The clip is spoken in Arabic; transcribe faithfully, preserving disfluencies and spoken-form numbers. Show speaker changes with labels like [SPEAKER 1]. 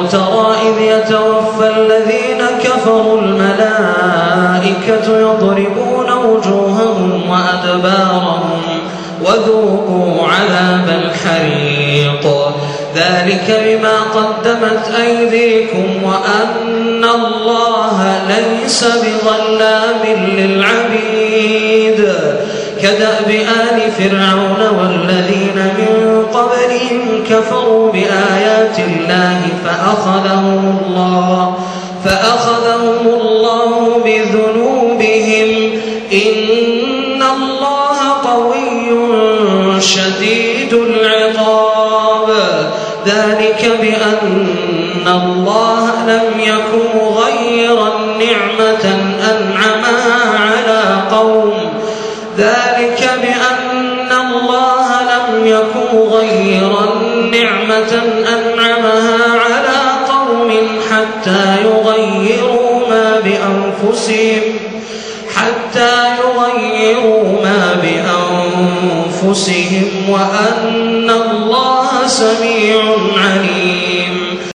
[SPEAKER 1] ترى إذ يتوفى الذين كفروا الملائكة يضربون وجوههم وأدبارهم وذوقوا عذاب الحريق ذلك بما قدمت أيديكم وأن الله ليس بظلام للعبيد كدأب آل فرعون والذين من قبلهم كفروا بآيات الله فأخذهم الله فأخذهم الله بذنوبهم إن الله قوي شديد العقاب ذلك بأن الله لم يكن مغيرا نعمة أنعمها على قوم ذلك بأن الله لم يكن مغيرا نعمة أنعمها على قوم حتى يغيروا ما بأنفسهم حتى يغيروا ما بأنفسهم وأن الله سميع عليم.